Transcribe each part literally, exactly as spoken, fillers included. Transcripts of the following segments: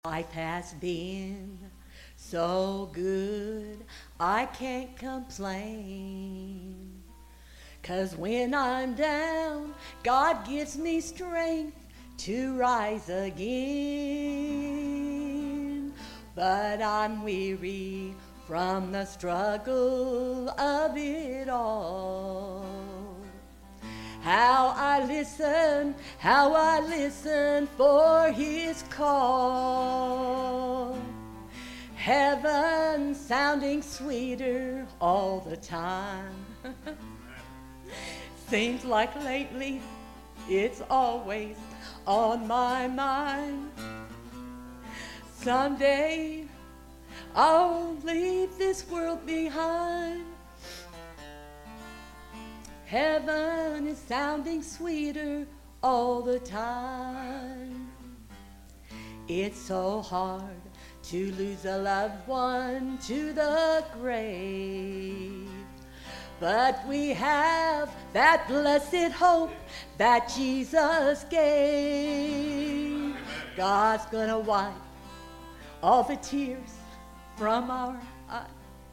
Life has been so good, I can't complain. 'Cause when I'm down, God gives me strength to rise again. But I'm weary from the struggle of it all. How I listen, how I listen for his call. Heaven sounding sweeter all the time. Seems like lately it's always on my mind. Someday I'll leave this world behind. Heaven is sounding sweeter all the time. It's so hard to lose a loved one to the grave. But we have that blessed hope that Jesus gave. God's gonna wipe all the tears from our eyes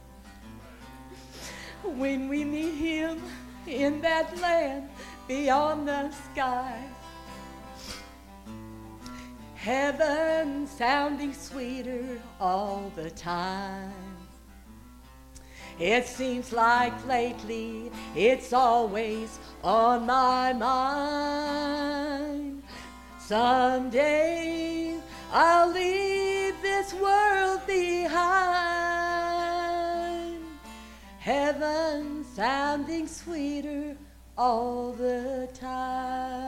when we meet him in that land beyond the sky. Heaven sounding sweeter all the time. It seems like lately it's always on my mind. Someday I'll leave this world behind. Heaven sounding sweeter all the time.